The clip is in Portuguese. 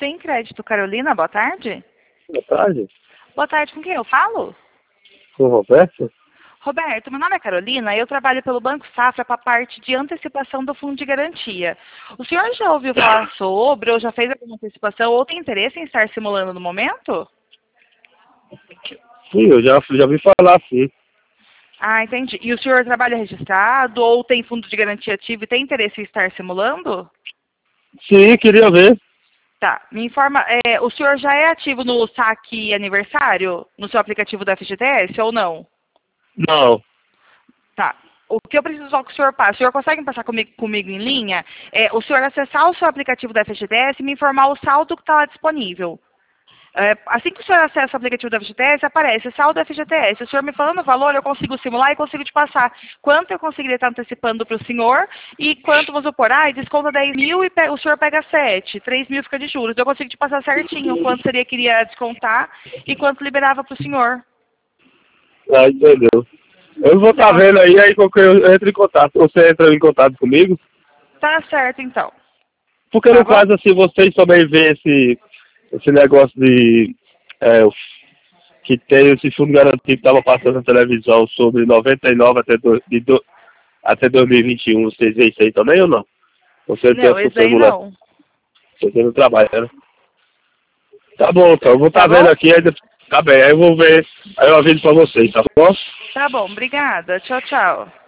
Sem Crédito, Carolina, boa tarde. Boa tarde. Boa tarde, com quem eu falo? Com o Roberto? Roberto, meu nome é Carolina e eu trabalho pelo Banco Safra para a parte de antecipação do Fundo de Garantia. O senhor já ouviu falar sobre, ou já fez alguma antecipação, ou tem interesse em estar simulando no momento? Sim, eu já vi falar, sim. Ah, entendi. E o senhor trabalha registrado, ou tem fundo de garantia ativo e tem interesse em estar simulando? Sim, queria ver. Tá, me informa, o senhor já é ativo no saque aniversário, no seu aplicativo da FGTS, ou não? Não. Tá. O que eu preciso só que o senhor passe, o senhor consegue passar comigo em linha? O senhor acessar o seu aplicativo da FGTS e me informar o saldo que está lá disponível. Assim que o senhor acessa o aplicativo da FGTS, aparece saldo FGTS. O senhor me falando o valor, eu consigo simular e consigo te passar quanto eu conseguiria estar antecipando para o senhor e quanto, vamos supor, desconta 10 mil e o senhor pega 7, 3 mil fica de juros. Eu consigo te passar certinho quanto seria que iria descontar e quanto liberava para o senhor. Ah, entendeu. Eu vou estar vendo aí qualquer eu entro em contato. Você entra em contato comigo? Tá certo, então. Porque Tá no bom? caso, assim, vocês também vê esse negócio de... que tem esse fundo garantido que estava passando na televisão sobre 99 até 2021. Vocês veem isso aí também ou não? Você tem Não, a esse função aí emulando? não. Você não trabalha, né? Tá bom, então. Eu vou Tá estar vendo bom? aqui. Tá bem, aí eu vou ver. Aí eu aviso pra vocês, tá bom? Tá bom, obrigada. Tchau, tchau.